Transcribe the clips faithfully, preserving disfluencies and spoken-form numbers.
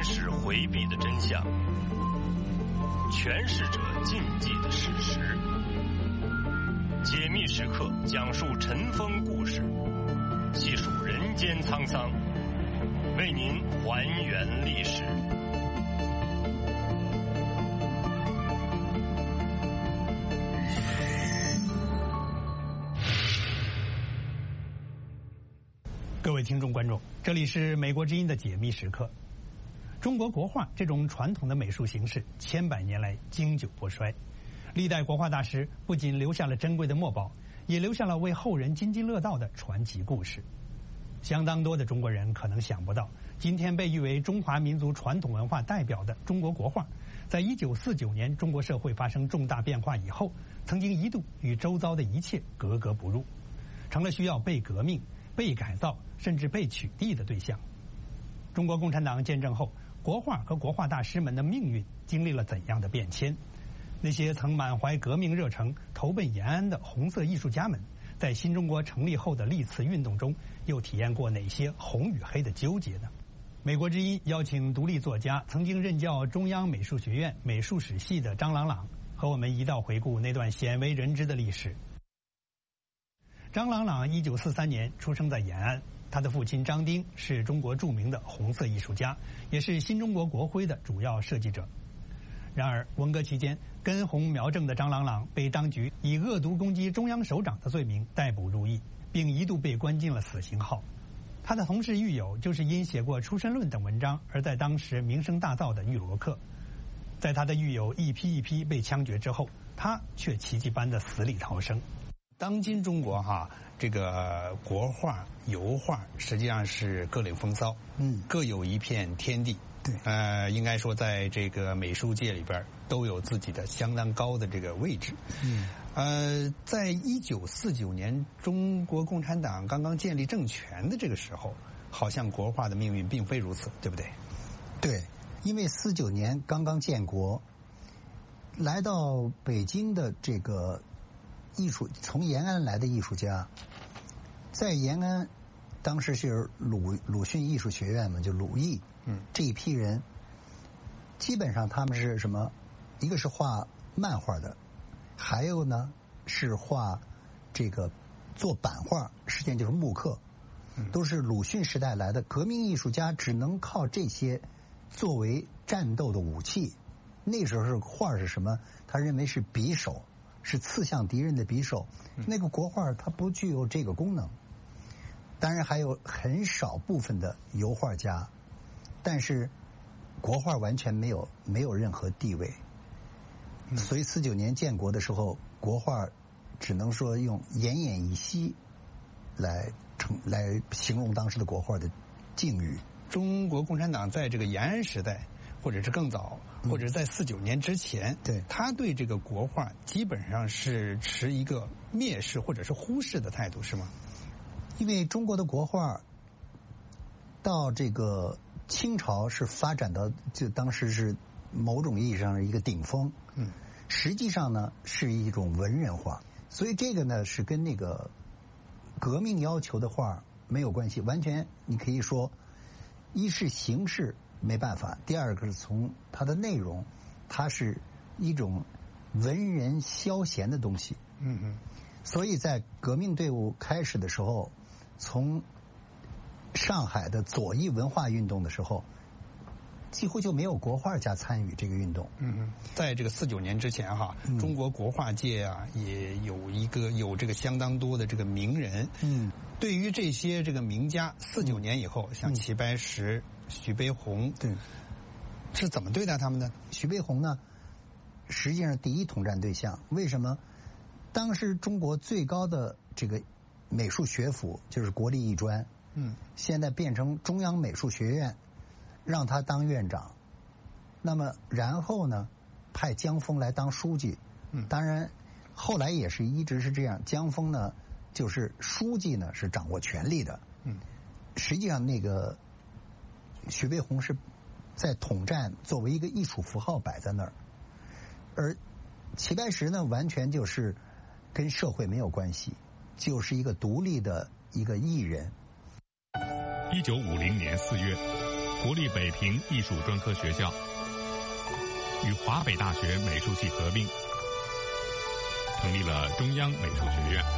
实回避的真相，诠释者禁忌的事实。解密时刻讲述尘封故事，细数人间沧桑，为您还原历史。 各位听众观众，这里是美国之音的解密时刻。中国国画这种传统的美术形式，千百年来经久不衰。历代国画大师不仅留下了珍贵的墨宝，也留下了为后人津津乐道的传奇故事。相当多的中国人可能想不到，今天被誉为中华民族传统文化代表的中国国画，在一九四九年中国社会发生重大变化以后，曾经一度与周遭的一切格格不入，成了需要被革命、被改造甚至被取缔的对象。中国共产党建政后，国画和国画大师们的命运经历了怎样的变迁？那些曾满怀革命热诚投奔延安的红色艺术家们，在新中国成立后的历次运动中，又体验过哪些红与黑的纠结呢？美国之音邀请独立作家、曾经任教中央美术学院美术史系的张朗朗，和我们一道回顾那段鲜为人知的历史。张朗朗一九四三年出生在延安，他的父亲张丁是中国著名的红色艺术家，也是新中国国徽的主要设计者。然而文革期间，根红苗正的张朗朗被当局以恶毒攻击中央首长的罪名逮捕入狱，并一度被关进了死刑号。他的同事狱友就是因写过《出身论》等文章而在当时名声大噪的玉罗克。在他的狱友一批一批被枪决之后，他却奇迹般的死里逃生。当今中国哈，这个国画、油画实际上是各领风骚，嗯，各有一片天地。对，呃，应该说在这个美术界里边都有自己的相当高的这个位置。嗯，呃，在一九四九年中国共产党刚刚建立政权的这个时候，好像国画的命运并非如此，对不对？ 对，因为四九年刚刚建国，来到北京的这个艺术，从延安来的艺术家，在延安当时是鲁鲁迅艺术学院嘛，就鲁艺，嗯，这一批人，基本上他们是什么？一个是画漫画的，还有呢是画这个做版画，实际上就是木刻，都是鲁迅时代来的革命艺术家，只能靠这些作为战斗的武器。那时候是画是什么？他认为是匕首，是刺向敌人的匕首。那个国画它不具有这个功能。当然还有很少部分的油画家，但是国画完全没有没有任何地位。所以四九年建国的时候，国画只能说用奄奄一息来称来形容当时的国画的境遇。 中国共产党在这个延安时代，或者是更早，或者在四九年之前，对，他对这个国画基本上是持一个蔑视或者是忽视的态度，是吗？ 因为中国的国画到这个清朝是发展到就当时是某种意义上的一个顶峰，嗯，实际上呢是一种文人画，所以这个呢是跟那个革命要求的画没有关系，完全你可以说，一是形式没办法，第二个是从它的内容，它是一种文人消闲的东西，嗯嗯，所以在革命队伍开始的时候。从上海的左翼文化运动的时候，几乎就没有国画家参与这个运动。 嗯嗯，在这个四九年之前哈，嗯、中国国画界啊也有一个有这个相当多的这个名人。嗯，对于这些这个名家，四九年以后，嗯、像齐白石、徐悲鸿，对，是怎么对待他们的？ 徐悲鸿呢，实际上第一统战对象，为什么？当时中国最高的这个。美术学府就是国立艺专，嗯，现在变成中央美术学院，让他当院长。那么然后呢，派江峰来当书记。嗯，当然后来也是一直是这样。江峰呢，就是书记呢是掌握权力的。嗯，实际上那个徐悲鸿是在统战作为一个艺术符号摆在那儿，而齐白石呢，完全就是跟社会没有关系。就是一个独立的一个艺人。 一九五零年四月， 国立北平艺术专科学校与华北大学美术系合并，成立了中央美术学院。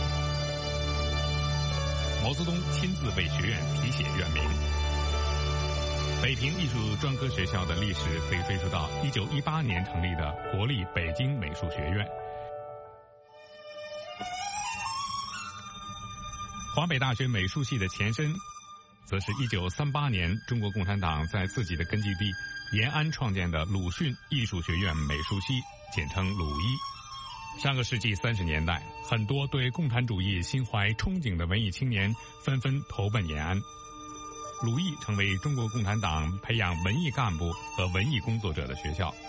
毛泽东亲自为学院题写院名。北平艺术专科学校的历史可以追溯到一九一八年成立的国立北京美术学院。华北大学美术系的前身，则是一九三八年中国共产党在自己的根据地延安创建的鲁迅艺术学院美术系，简称鲁艺。上个世纪三十年代，很多对共产主义心怀憧憬的文艺青年纷纷投奔延安，鲁艺成为中国共产党培养文艺干部和文艺工作者的学校。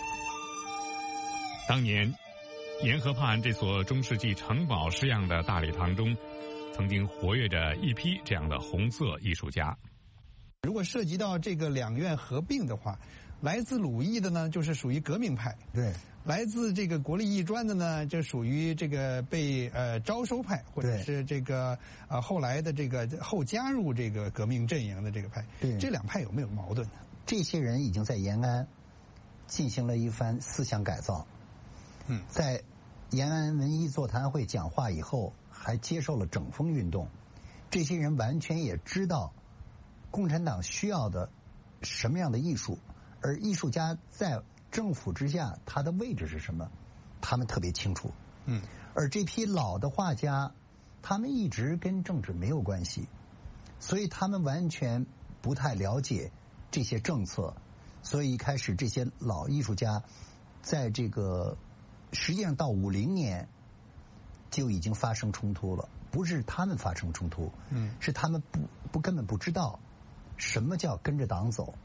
当年，沿河畔这所中世纪城堡式样的大礼堂中，曾经活跃着一批这样的红色艺术家。 如果涉及到这个两院合并的话，来自鲁艺的呢，就是属于革命派； 对， 来自这个国立艺专的呢，就属于这个被呃招收派，或者是这个呃后来的这个后加入这个革命阵营的这个派。 对， 这两派有没有矛盾呢？ 这些人已经在延安进行了一番思想改造。 嗯， 在延安文艺座谈会讲话以后，还接受了整风运动。这些人完全也知道共产党需要的什么样的艺术，而艺术家在政府之下他的位置是什么，他们特别清楚。 嗯， 而这批老的画家，他们一直跟政治没有关系，所以他们完全不太了解这些政策。所以一开始这些老艺术家在这个实际上到五零年就已经发生冲突了，不是他们发生冲突， 嗯， 是他们不不根本不知道什么叫跟着党走。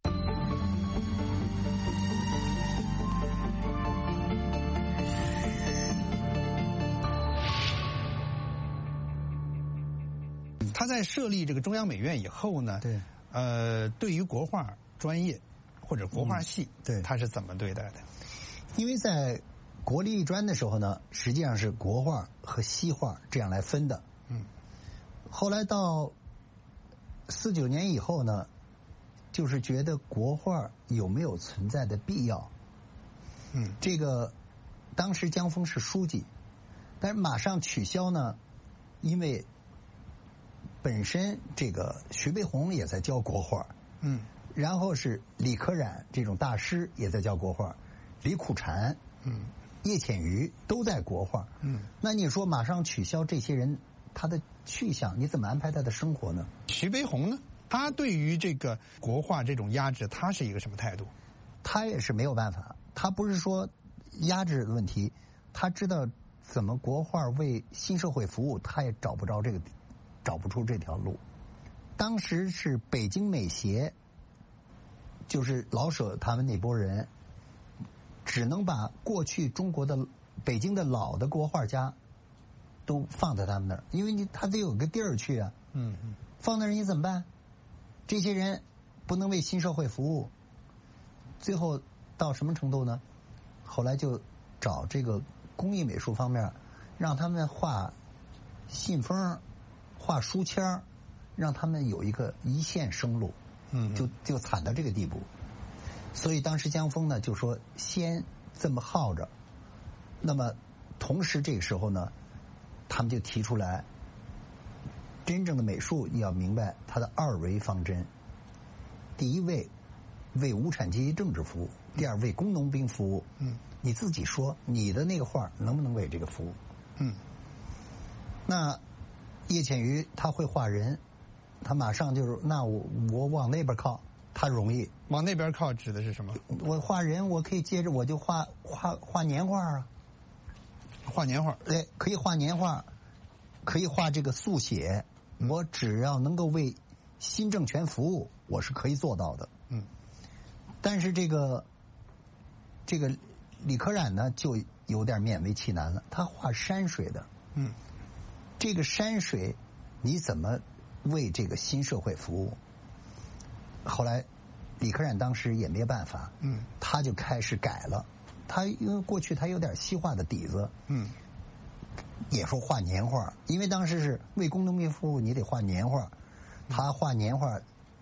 他在设立这个中央美院以后呢， 对， 呃，对于国画专业或者国画系， 嗯、对， 他是怎么对待的？ 因为在国立艺专的时候呢，实际上是国画和西画这样来分的。 嗯， 后来到四九年以后呢，就是觉得国画有没有存在的必要。 嗯， 这个当时江峰是书记，但是马上取消呢，因为本身这个徐悲鸿也在教国画， 嗯， 然后是李可染这种大师也在教国画，李苦禅， 嗯， 叶浅予都在国画， 嗯， 那你说马上取消这些人，他的去向你怎么安排他的生活呢？ 徐悲鸿呢，他对于这个国画这种压制，他是一个什么态度？ 他也是没有办法，他不是说压制的问题，他知道怎么国画为新社会服务，他也找不着这个，找不出这条路。当时是北京美协，就是老舍他们那波人，只能把过去中国的北京的老的国画家都放在他们那儿，因为你他得有个地儿去啊。 嗯嗯， 放那儿你怎么办？这些人不能为新社会服务，最后到什么程度呢？后来就找这个工艺美术方面，让他们画信封、画书签，让他们有一个一线生路。 嗯， 就就惨到这个地步。所以当时江峰呢就说先这么耗着，那么同时这个时候呢，他们就提出来，真正的美术你要明白它的二维方针。第一位为无产阶级政治服务，第二为工农兵服务。 嗯， 你自己说你的那个画能不能为这个服务？ 嗯， 那叶浅予他会画人，他马上就是那我我往那边靠，他容易。 往那边靠指的是什么？ 我画人，我可以接着我就画画画年画啊， 画年画。 对，可以画年画，可以画这个速写。我只要能够为新政权服务，我是可以做到的。 嗯。 但是这个这个李可染呢，就有点勉为其难了。他画山水的。 嗯。 这个山水，你怎么为这个新社会服务？后来。李可染当时也没办法， 嗯， 他就开始改了。他因为过去他有点西画的底子， 嗯， 也说画年画，因为当时是为工农兵服务，你得画年画。他画年画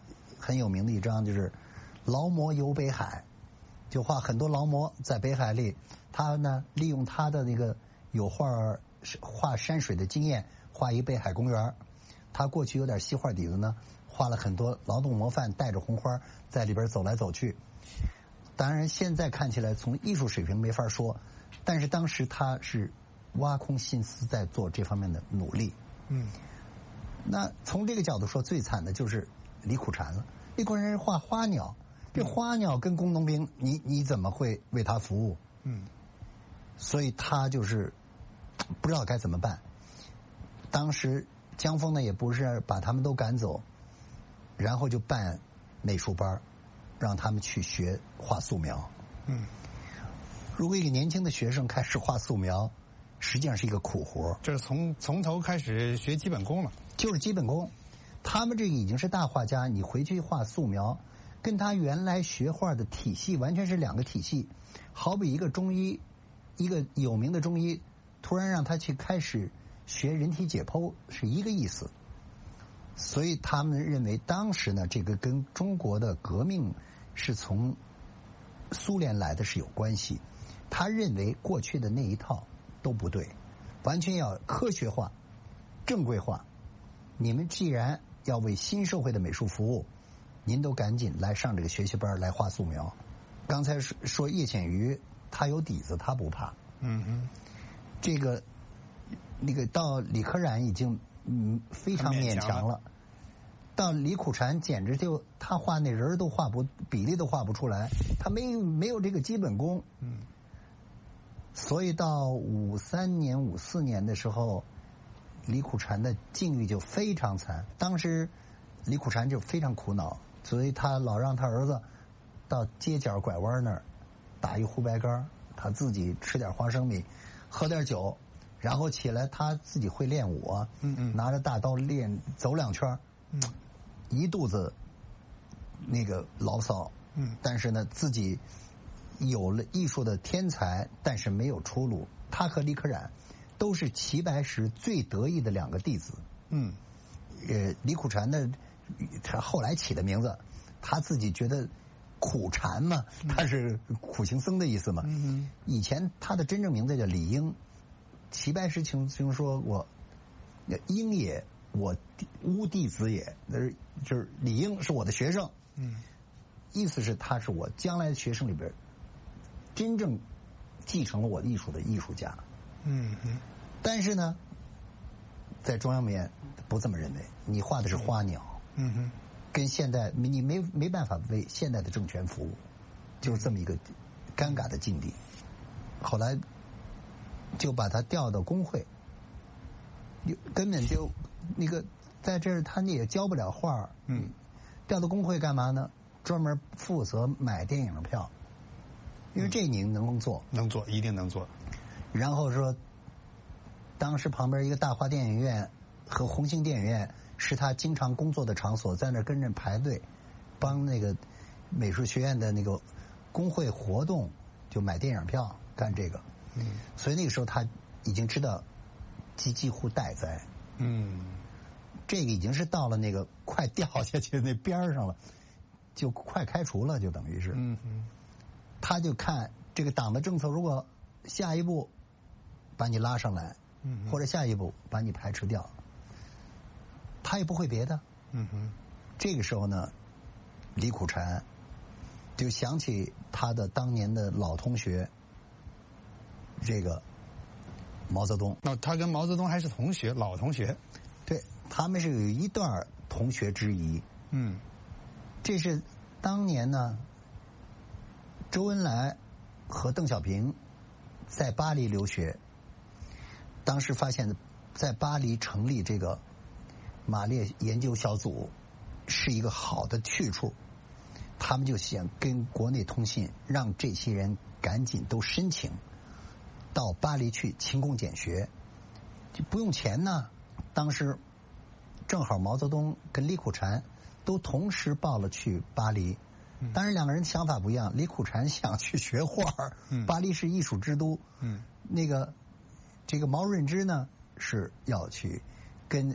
很有名的一张就是劳模游北海，就画很多劳模在北海里，他呢利用他的那个有画画山水的经验，画一北海公园。他过去有点西画底子呢，画了很多劳动模范带着红花在里边走来走去。当然现在看起来从艺术水平没法说，但是当时他是挖空心思在做这方面的努力。 嗯， 那从这个角度说，最惨的就是李苦禅了。李苦禅是画花鸟，这花鸟跟工农兵，你你怎么会为他服务？ 嗯， 所以他就是不知道该怎么办。当时江峰呢也不是把他们都赶走，然后就办美术班，让他们去学画素描。 嗯， 如果一个年轻的学生开始画素描，实际上是一个苦活， 这是从从头开始学基本功了， 就是基本功。他们这个已经是大画家，你回去画素描，跟他原来学画的体系完全是两个体系。好比一个中医，一个有名的中医，突然让他去开始学人体解剖，是一个意思。所以他们认为当时呢，这个跟中国的革命是从苏联来的是有关系。他认为过去的那一套都不对，完全要科学化、正规化。你们既然要为新社会的美术服务，您都赶紧来上这个学习班来画素描。刚才说叶浅予他有底子，他不怕。 嗯哼， 这个那个到李可染已经嗯非常勉强了，到李苦禅简直就他画那人都画不比例都画不出来，他没有没有这个基本功。 嗯， 所以到五三年五四年的时候，李苦禅的境遇就非常惨。当时李苦禅就非常苦恼，所以他老让他儿子到街角拐弯那儿打一壶白干，他自己吃点花生米，喝点酒，然后起来他自己会练武啊， 嗯嗯， 拿着大刀练走两圈， 嗯， 一肚子那个牢骚， 嗯， 但是呢自己有了艺术的天才，但是没有出路。他和李可染都是齐白石最得意的两个弟子。 嗯， 呃，李苦禅的他后来起的名字，他自己觉得苦禅嘛，他是苦行僧的意思嘛。 嗯， 以前他的真正名字叫李应，齐白石曾经说过，应也，我吾弟子也，就是就是李应是我的学生。 嗯， 意思是他是我将来的学生里边真正继承了我艺术的艺术家。 嗯嗯， 但是呢，在中央美院不这么认为，你画的是花鸟。 嗯哼， 跟现代你没没办法为现代的政权服务，就是这么一个尴尬的境地。后来就把他调到工会，根本就那个在这儿他也教不了画。 嗯， 调到工会干嘛呢？专门负责买电影票，因为这你能做， 能做，一定能做。 然后说，当时旁边一个大华电影院和红星电影院是他经常工作的场所，在那儿跟着排队，帮那个美术学院的那个工会活动，就买电影票干这个。 嗯， 所以那个时候他已经知道几几乎待哉。 嗯， 这个已经是到了那个快掉下去的那边上了，就快开除了，就等于是。 嗯嗯， 他就看这个党的政策，如果下一步把你拉上来， 嗯， 或者下一步把你排斥掉，他也不会别的。 嗯哼， 这个时候呢，李苦禅就想起他的当年的老同学，这个毛泽东。 那他跟毛泽东还是同学，老同学。 对，他们是有一段同学之谊。 嗯， 这是当年呢，周恩来和邓小平在巴黎留学，当时发现，在巴黎成立这个马列研究小组是一个好的去处，他们就想跟国内通信，让这些人赶紧都申请到巴黎去勤工俭学，就不用钱呢。当时正好毛泽东跟李苦禅都同时报了去巴黎，当然两个人想法不一样。李苦禅想去学画， 嗯， 巴黎是艺术之都， 嗯， 那个这个毛润之呢是要去跟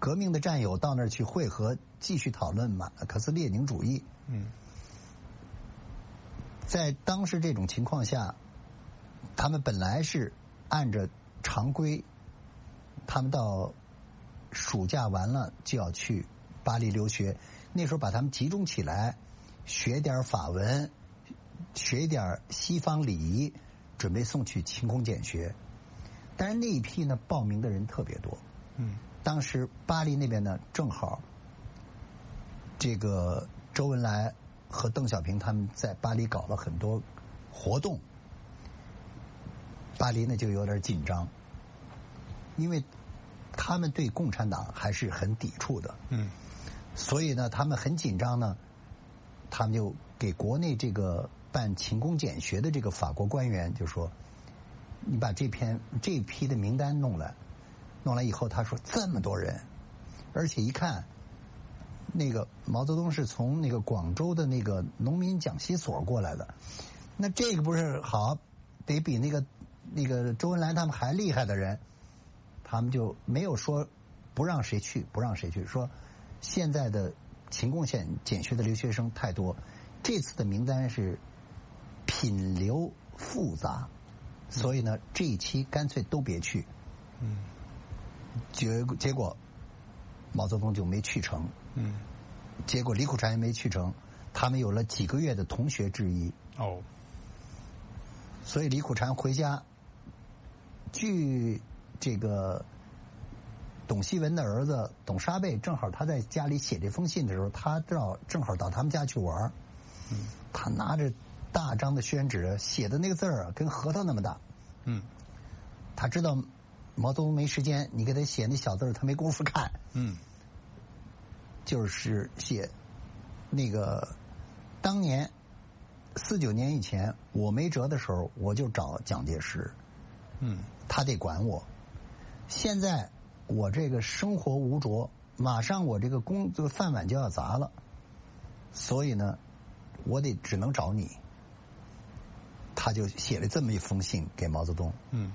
革命的战友到那儿去会合，继续讨论马克思列宁主义。 嗯， 在当时这种情况下，他们本来是按着常规，他们到暑假完了就要去巴黎留学。那时候把他们集中起来，学点法文，学点西方礼仪，准备送去勤工俭学。但是那一批呢，报名的人特别多。 嗯， 当时巴黎那边呢，正好这个周恩来和邓小平他们在巴黎搞了很多活动，巴黎呢就有点紧张，因为他们对共产党还是很抵触的。 嗯， 所以呢，他们很紧张呢，他们就给国内这个办勤工俭学的这个法国官员就说：“你把这篇这批的名单弄来。”弄来以后，他说这么多人，而且一看，那个毛泽东是从那个广州的那个农民讲习所过来的，那这个不是好，得比那个那个周恩来他们还厉害的人，他们就没有说不让谁去，不让谁去，说现在的勤工俭俭学的留学生太多，这次的名单是品流复杂，所以呢，这一期干脆都别去。 嗯。 结结果，毛泽东就没去成。 嗯， 结果李苦禅也没去成，他们有了几个月的同学质疑。 哦， 所以李苦禅回家，据这个董希文的儿子董沙贝，正好他在家里写这封信的时候，他到正好到他们家去玩。 嗯， 他拿着大张的宣纸，写的那个字儿跟核桃那么大。 嗯， 他知道毛泽东没时间，你给他写那小字儿，他没工夫看。 嗯， 就是写那个当年四九年以前我没辙的时候，我就找蒋介石。 嗯， 他得管我。现在我这个生活无着，马上我这个工这个饭碗就要砸了，所以呢，我得只能找你。他就写了这么一封信给毛泽东。 嗯。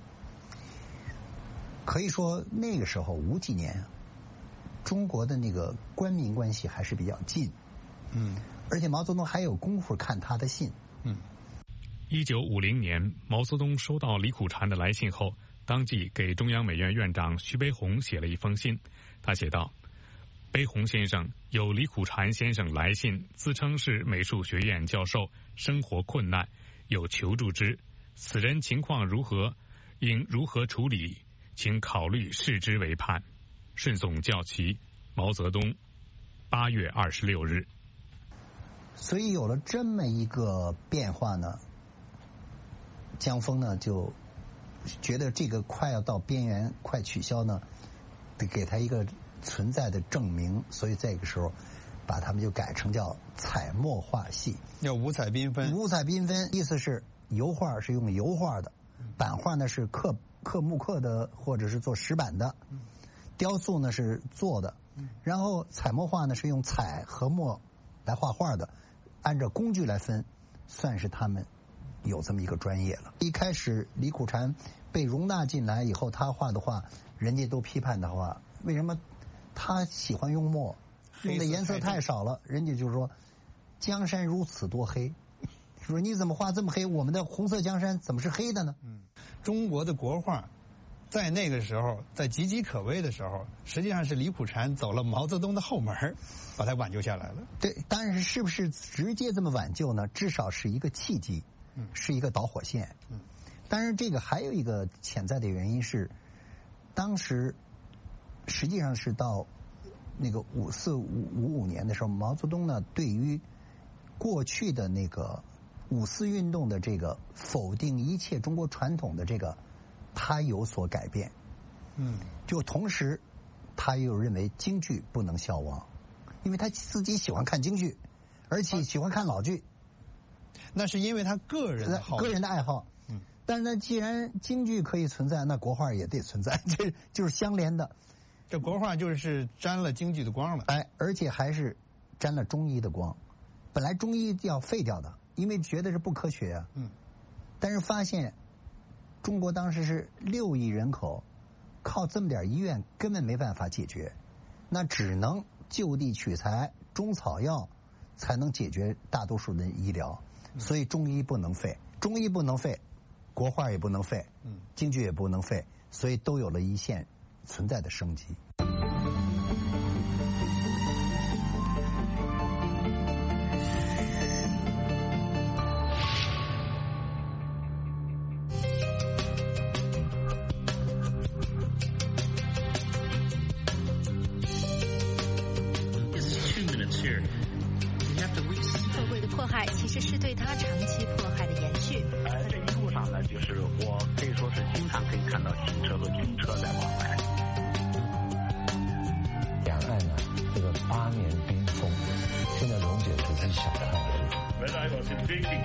可以说那个时候五几年，中国的那个官民关系还是比较近。 嗯， 而且毛泽东还有功夫看他的信。 嗯， 一九五零年，毛泽东收到李苦禅的来信后，当即给中央美院院长徐悲鸿写了一封信。他写道：“悲鸿先生，有李苦禅先生来信，自称是美术学院教授，生活困难，有求助之。此人情况如何？应如何处理？请考虑视之为盼。顺送教旗，毛泽东，八月二十六日。” 所以有了这么一个变化呢，江峰呢就觉得这个快要到边缘，快取消呢，得给他一个存在的证明，所以这个时候把他们就改成叫彩墨画系， 要五彩缤纷。 五彩缤纷意思是油画是用油画的，版画呢是刻刻木刻的或者是做石板的，雕塑呢是做的，然后彩墨画呢是用彩和墨来画画的，按照工具来分，算是他们有这么一个专业了。一开始李苦禅被容纳进来以后，他画的画人家都批判的话，为什么他喜欢用墨，用的颜色太少了，人家就说江山如此多黑，说你怎么画这么黑，我们的红色江山怎么是黑的呢？ 嗯，中国的国画在那个时候，在岌岌可危的时候，实际上是李苦禅走了毛泽东的后门，把它挽救下来了。 对，但是是不是直接这么挽救呢？至少是一个契机， 嗯， 是一个导火线。 嗯， 当然这个还有一个潜在的原因是，当时实际上是到那个五四五五五年的时候，毛泽东呢对于过去的那个五四运动的这个否定一切中国传统的这个，他有所改变。 嗯， 就同时他又认为京剧不能消亡，因为他自己喜欢看京剧，而且喜欢看老剧。 那是因为他个人的好个人的爱好。 嗯， 但是呢，既然京剧可以存在，那国画也得存在，这就是相连的。 这国画就是沾了京剧的光了。 哎，而且还是沾了中医的光。本来中医要废掉的，因为觉得是不科学啊。 嗯。 但是发现，中国当时是六亿人口，靠这么点医院根本没办法解决。 那只能就地取材，中草药才能解决大多数人医疗，所以中医不能废，中医不能废，国画也不能废，嗯，京剧也不能废，所以都有了一线存在的生机。 做鬼的迫害其实是对他长期迫害的延续。 呃，这一路上呢，就是我可以说是经常可以看到警车和军车在往来。 两岸呢，这个八年冰封，现在溶解只是小看而已。 When I was invading,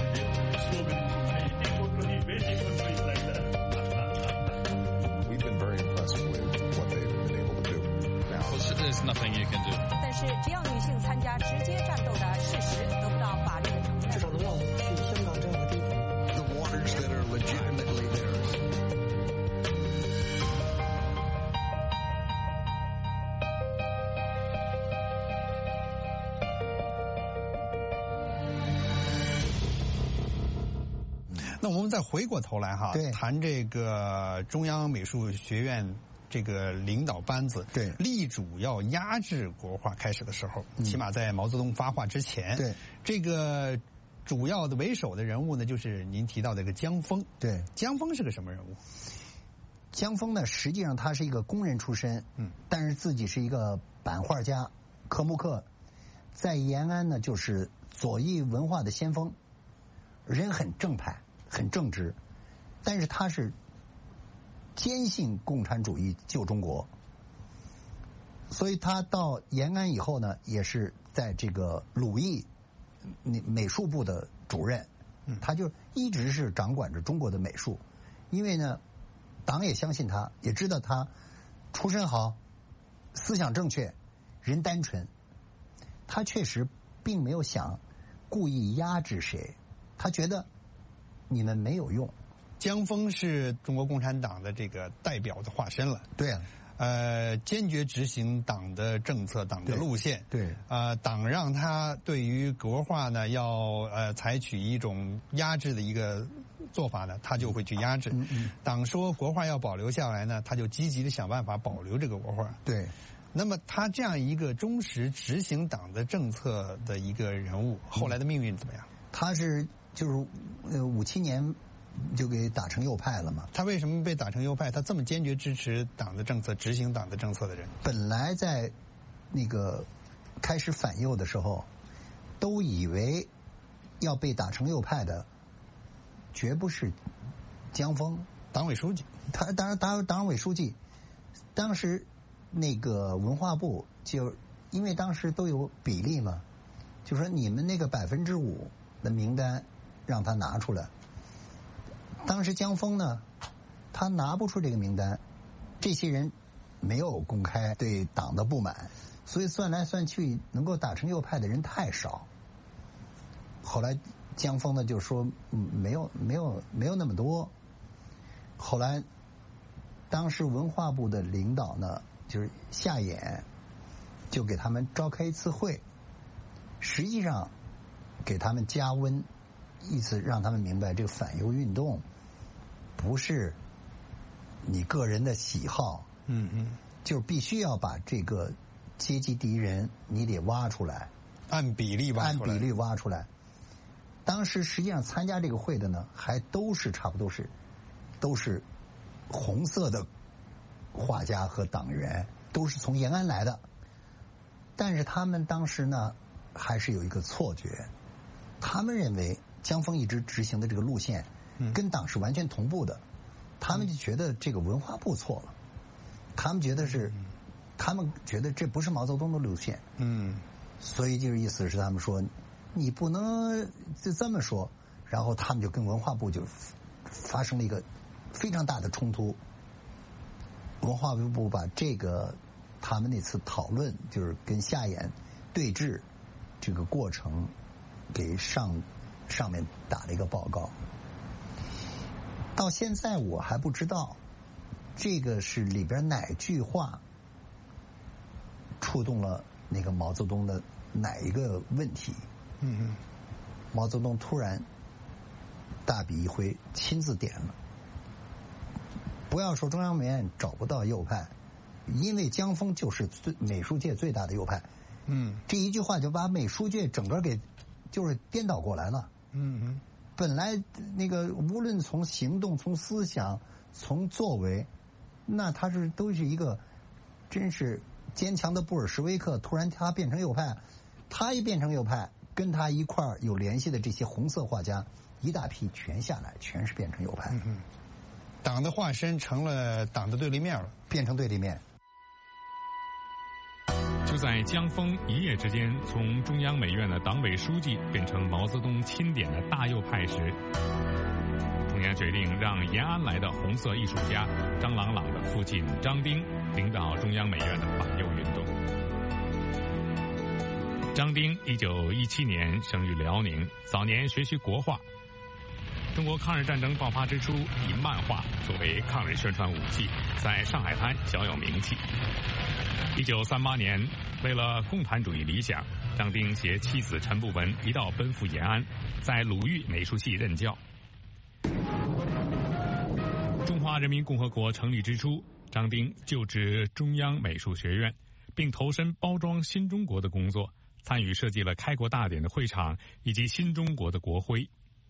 We've been very impressed with what they've been able to do. Now, there's nothing you can do. 但是，只要女性参加直接战斗的事实得不到法律的承认， 至少能让我们去香港这样的地方。 The waters that are legitimately theirs. 那我们再回过头来哈，谈这个中央美术学院这个领导班子， 对， 力主要压制国画开始的时候，嗯、起码在毛泽东发话之前， 对， 这个主要的为首的人物呢，就是您提到的这个江峰。 对， 江峰是个什么人物？ 江峰呢，实际上他是一个工人出身，嗯，但是自己是一个版画家、科目课，在延安呢就是左翼文化的先锋，人很正派。很正直，但是他是坚信共产主义救中国，所以他到延安以后呢，也是在这个鲁艺美术部的主任，他就一直是掌管着中国的美术，因为呢，党也相信他，也知道他出身好，思想正确，人单纯，他确实并没有想故意压制谁，他觉得你们没有用。 江峰是中国共产党的这个代表的化身了。 对啊， 呃，坚决执行党的政策、党的路线。 对，对呃，党让他对于国画呢要呃采取一种压制的一个做法呢，他就会去压制。 嗯嗯。 党说国画要保留下来呢，他就积极的想办法保留这个国画。 对。 那么他这样一个忠实执行党的政策的一个人物，后来的命运怎么样？ 他是。就是呃五七年就给打成右派了嘛。 他为什么被打成右派？他这么坚决支持党的政策、执行党的政策的人， 本来在那个开始反右的时候，都以为要被打成右派的，绝不是江峰， 党委书记。 他当然，党党委书记，当时那个文化部就因为当时都有比例嘛，就说你们那个百分之五的名单。让他拿出来。当时江峰呢，他拿不出这个名单，这些人没有公开对党的不满，所以算来算去，能够打成右派的人太少。后来江峰呢就说，嗯，没有没有没有那么多。后来，当时文化部的领导呢，就是夏衍，就给他们召开一次会，实际上给他们加温。意思让他们明白，这个反右运动不是你个人的喜好， 嗯嗯， 就必须要把这个阶级敌人你得挖出来， 按比例挖出来，按比例挖出来。当时实际上参加这个会的呢，还都是差不多是都是红色的画家和党员，都是从延安来的，但是他们当时呢，还是有一个错觉，他们认为。江峰一直执行的这个路线，跟党是完全同步的，他们就觉得这个文化部错了，他们觉得是，他们觉得这不是毛泽东的路线， 嗯， 所以就是意思是他们说，你不能就这么说，然后他们就跟文化部就发生了一个非常大的冲突，文化部把这个他们那次讨论就是跟夏衍对峙这个过程给上。上面打了一个报告，到现在我还不知道这个是里边哪句话触动了那个毛泽东的哪一个问题？ 嗯嗯， 毛泽东突然大笔一挥，亲自点了。不要说中央美院找不到右派，因为江峰就是最美术界最大的右派。 嗯， 这一句话就把美术界整个给就是颠倒过来了。 嗯嗯， 本来那个无论从行动、从思想、从作为，那他是都是一个真是坚强的布尔什维克，突然他变成右派，他一变成右派，跟他一块儿有联系的这些红色画家一大批全下来，全是变成右派。 嗯嗯，党的化身成了党的对立面了， 变成对立面。 就在江峰一夜之间从中央美院的党委书记变成毛泽东钦点的大右派时，中央决定让延安来的红色艺术家张郎朗的父亲张丁领导中央美院的反右运动。张丁一九一七年生于辽宁，早年学习国画。中国抗日战争爆发之初，以漫画作为抗日宣传武器，在上海滩小有名气。一九三八年，为了共产主义理想，张丁携妻子陈步文一道奔赴延安，在鲁豫美术系任教。中华人民共和国成立之初，张丁就职中央美术学院，并投身包装新中国的工作，参与设计了开国大典的会场以及新中国的国徽。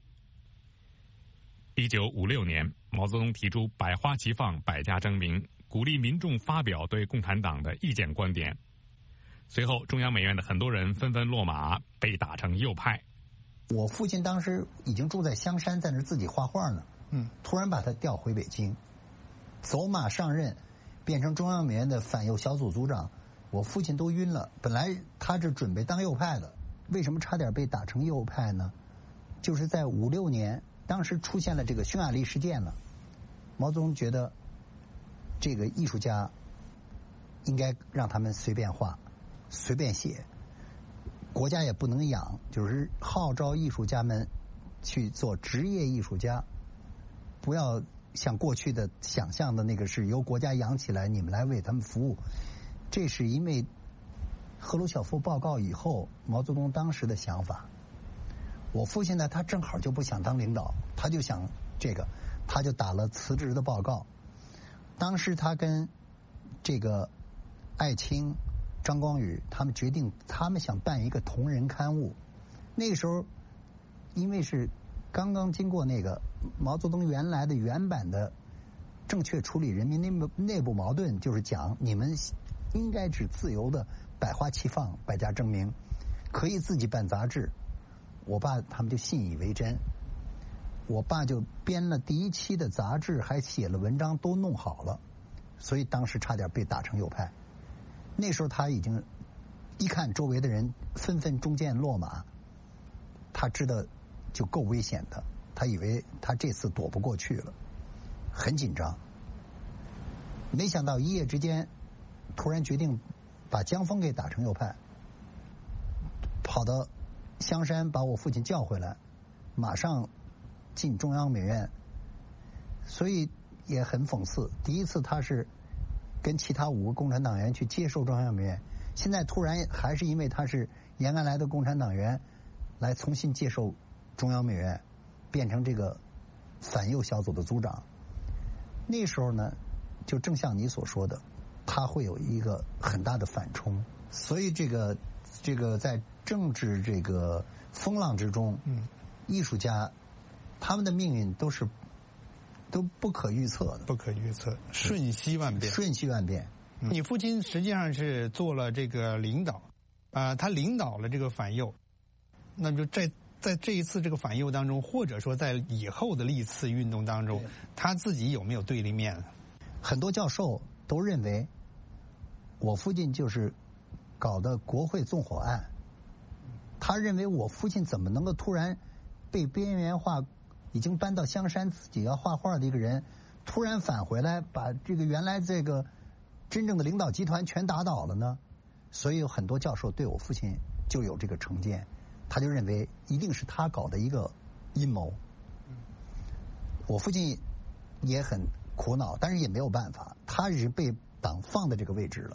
一九五六年，毛泽东提出百花齐放，百家争鸣，鼓励民众发表对共产党的意见观点。随后，中央美院的很多人纷纷落马，被打成右派。 我父亲当时已经住在香山，在那儿自己画画呢。 嗯， 突然把他调回北京，走马上任，变成中央美院的反右小组组长。我父亲都晕了。本来他是准备当右派的，为什么差点被打成右派呢？就是在五六年。当时出现了这个匈牙利事件了，毛泽东觉得这个艺术家应该让他们随便画、随便写，国家也不能养，就是号召艺术家们去做职业艺术家，不要像过去的想象的那个是由国家养起来，你们来为他们服务。这是因为赫鲁晓夫报告以后，毛泽东当时的想法。我父亲呢，他正好就不想当领导，他就想这个，他就打了辞职的报告。当时他跟这个艾青、张光宇他们决定，他们想办一个同人刊物。那个时候，因为是刚刚经过那个毛泽东原来的原版的正确处理人民内部内部矛盾，就是讲你们应该是自由的，百花齐放，百家争鸣，可以自己办杂志。我爸他们就信以为真，我爸就编了第一期的杂志，还写了文章，都弄好了，所以当时差点被打成右派。那时候他已经一看周围的人纷纷中箭落马，他知道就够危险的，他以为他这次躲不过去了，很紧张。没想到一夜之间，突然决定把江峰给打成右派，跑到香山把我父亲叫回来，马上进中央美院。所以也很讽刺，第一次他是跟其他五个共产党员去接受中央美院，现在突然还是因为他是延安来的共产党员，来重新接受中央美院，变成这个反右小组的组长。那时候呢，就正像你所说的，他会有一个很大的反冲，所以这个这个在政治这个风浪之中，嗯，艺术家他们的命运都是都不可预测的， 不可预测，瞬息万变， 瞬息万变。 嗯、你父亲实际上是做了这个领导，啊、呃，他领导了这个反右，那么就在在这一次这个反右当中，或者说在以后的历次运动当中，他自己有没有对立面？ 很多教授都认为，我父亲就是搞的国会纵火案。他认为我父亲怎么能够突然被边缘化，已经搬到香山自己要画画的一个人，突然返回来把这个原来这个真正的领导集团全打倒了呢？所以有很多教授对我父亲就有这个成见，他就认为一定是他搞的一个阴谋。我父亲也很苦恼，但是也没有办法，他是被党放在这个位置了。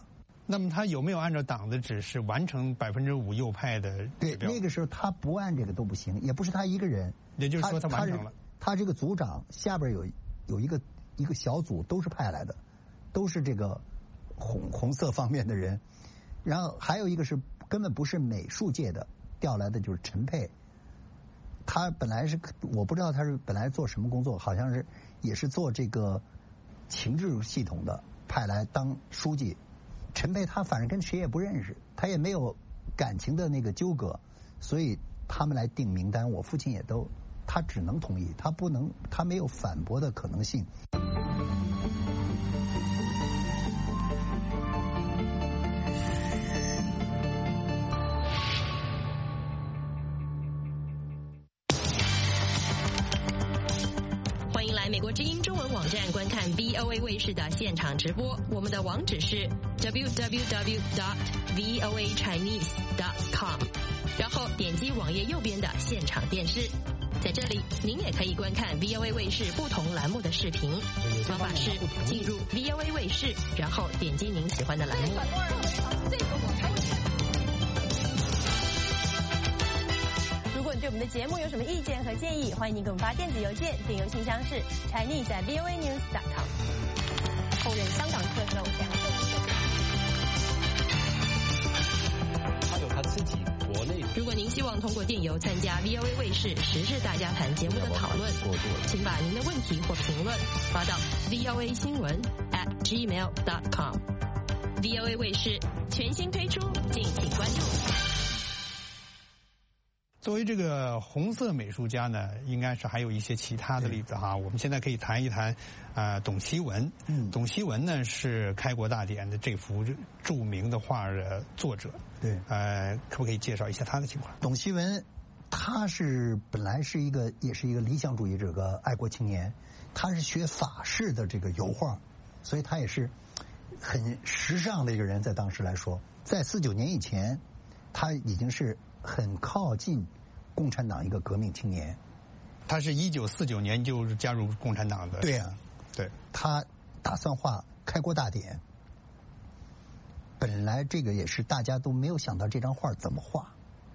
那么他有没有按照党的指示完成百分之五右派的对，那个时候他不按这个都不行，也不是他一个人。 也就是说他完成了。 他, 他这个组长下边有有一个一个小组都是派来的，都是这个红红色方面的人。然后还有一个是根本不是美术界的调来的，就是陈佩。他本来是我不知道他是本来做什么工作，好像是也是做这个情治系统的，派来当书记。陈佩他反正跟谁也不认识，他也没有感情的那个纠葛，所以他们来定名单，我父亲也都，他只能同意，他不能，他没有反驳的可能性。 欢迎来美国之音中文网站观看 V O A 卫视的现场直播，我们的网址是 w w w dot v o a chinese dot com， 然后点击网页右边的现场电视，在这里您也可以观看 V O A 卫视不同栏目的视频。方法是进入 V O A 卫视，然后点击您喜欢的栏目。 如果你对我们的节目有什么意见和建议，欢迎您给我们发电子邮件，电邮信箱是 chinese at v o a news dot com。后任香港特首梁振英， 他有他自己国内。 如果您希望通过电邮参加 V O A 卫视时事大家谈节目的讨论，请把您的问题或评论发到 v o a 新闻 at gmail dot com。V O A 卫视全新推出，敬请关注。 作为这个红色美术家呢，应该是还有一些其他的例子哈。我们现在可以谈一谈，呃，董希文。嗯，董希文呢是开国大典的这幅著名的画的作者。 对， 呃，可不可以介绍一下他的情况？ 董希文，他是本来是一个，也是一个理想主义者个爱国青年，他是学法式的这个油画，所以他也是很时尚的一个人，在当时来说，在四九年以前，他已经是很靠近共产党一个革命青年。 他是一九四九年就加入共产党的。 对呀、啊， 对。 他打算画开国大典，本来这个也是大家都没有想到这张画怎么画。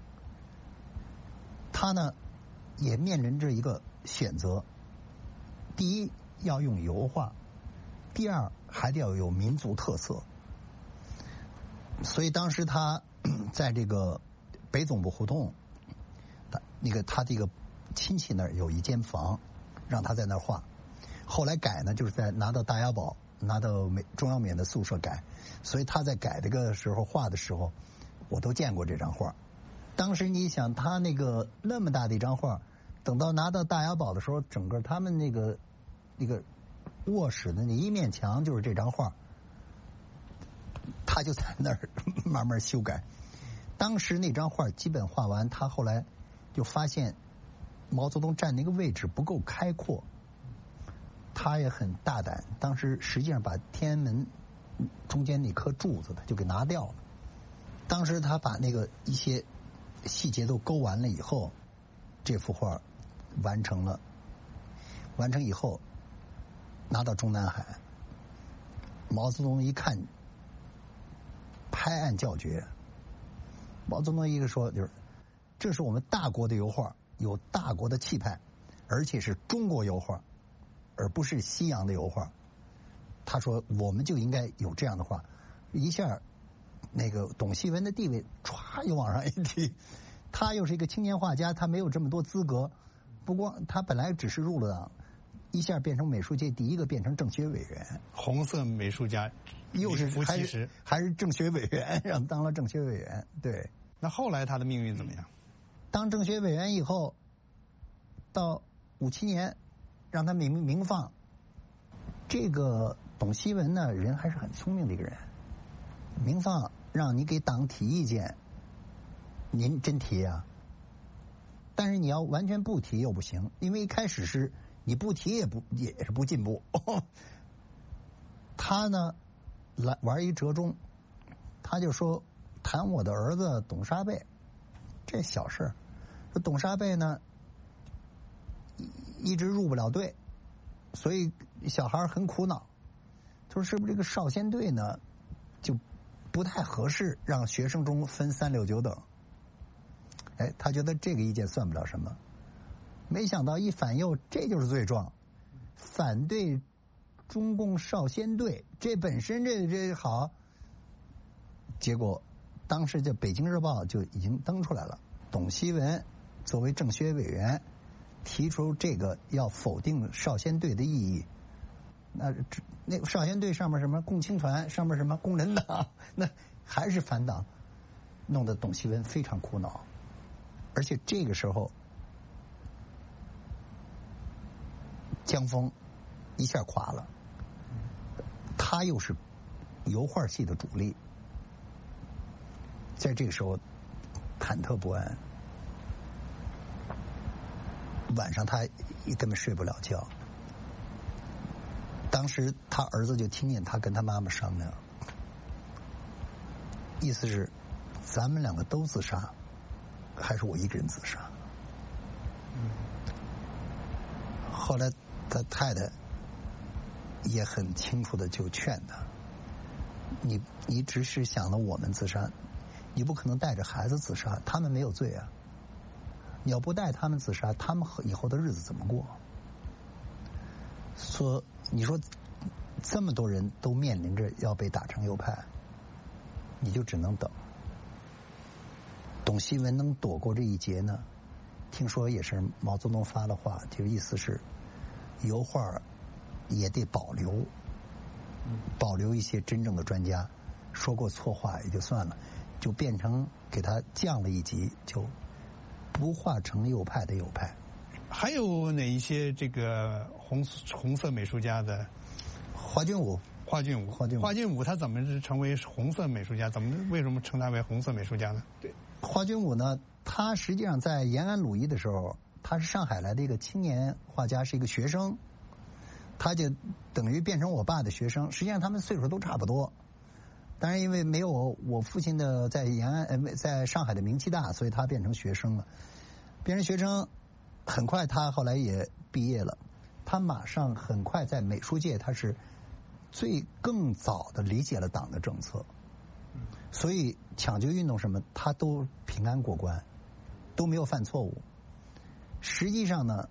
他呢也面临着一个选择：第一要用油画，第二还得要有民族特色。所以当时他在这个北总部胡同，他那个他这个亲戚那儿有一间房，让他在那儿画。后来改呢，就是在拿到大押宝，拿到美中央美院的宿舍改。所以他在改这个时候画的时候，我都见过这张画。当时你想，他那个那么大的一张画，等到拿到大押宝的时候，整个他们那个那个卧室的那一面墙就是这张画，他就在那儿慢慢修改。当时那张画基本画完，他后来就发现毛泽东站那个位置不够开阔，他也很大胆，当时实际上把天安门中间那颗柱子他就给拿掉了。当时他把那个一些细节都勾完了以后，这幅画完成了。完成以后拿到中南海，毛泽东一看拍案叫绝。毛泽东一个说，就是这是我们大国的油画，有大国的气派，而且是中国油画，而不是西洋的油画。他说我们就应该有这样的画。一下那个董希文的地位歘又往上一提，他又是一个青年画家，他没有这么多资格，不过他本来只是入了党，一下变成美术界第一个变成政协委员， 红色美术家， 又是还是还是政协委员，让他当了政协委员。对， 那后来他的命运怎么样？ 当政协委员以后，到五七年，让他明明放。这个董希文呢，人还是很聪明的一个人。明放让你给党提意见，您真提啊？但是你要完全不提又不行，因为一开始是你不提也不也是不进步。他呢来玩一折中，他就说谈我的儿子董沙贝，这小事。说董沙贝呢一直入不了队，所以小孩很苦恼。他说是不是这个少先队呢就不太合适让学生中分三六九等。哎，他觉得这个意见算不了什么，没想到一反右，这就是罪状，反对中共少先队，这本身这这好。结果当时就《北京日报》就已经登出来了，董希文作为政协委员提出这个要否定少先队的意义。那那个少先队上面什么共青团，上面什么共产党，那还是反党，弄得董希文非常苦恼。而且这个时候，江峰一下垮了，他又是油画系的主力，在这个时候忐忑不安，晚上他根本睡不了觉。当时他儿子就听见他跟他妈妈商量，意思是咱们两个都自杀，还是我一个人自杀？后来他太太也很清楚的就劝他，你你只是想了我们自杀，你不可能带着孩子自杀，他们没有罪啊。你要不带他们自杀，他们以后的日子怎么过？说你说这么多人都面临着要被打成右派，你就只能等。董希文能躲过这一劫呢，听说也是毛泽东发的话，就意思是油画也得保留，保留一些真正的专家，说过错话也就算了，就变成给他降了一级，就不画成右派的右派。 还有哪一些这个红红色美术家的？ 华俊武， 华俊武， 华俊武， 华俊武他怎么是成为红色美术家？怎么为什么称他为红色美术家呢？ 对，华俊武呢，他实际上在延安鲁艺的时候，他是上海来的一个青年画家，是一个学生，他就等于变成我爸的学生。实际上他们岁数都差不多，当然因为没有我父亲的在延安呃在上海的名气大，所以他变成学生了。变成学生，很快他后来也毕业了。他马上很快在美术界，他是最更早的理解了党的政策，所以抢救运动什么他都平安过关，都没有犯错误。实际上呢，